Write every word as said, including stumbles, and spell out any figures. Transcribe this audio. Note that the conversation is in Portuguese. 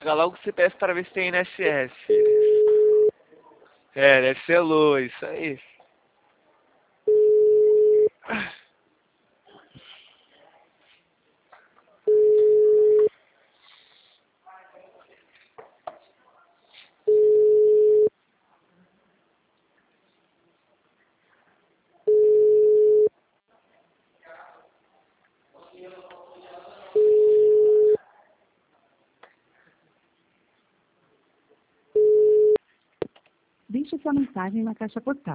Joga logo o C P F para ver se tem I N S S, filho. É, deve ser luz, isso aí. Deixe sua mensagem na caixa postal.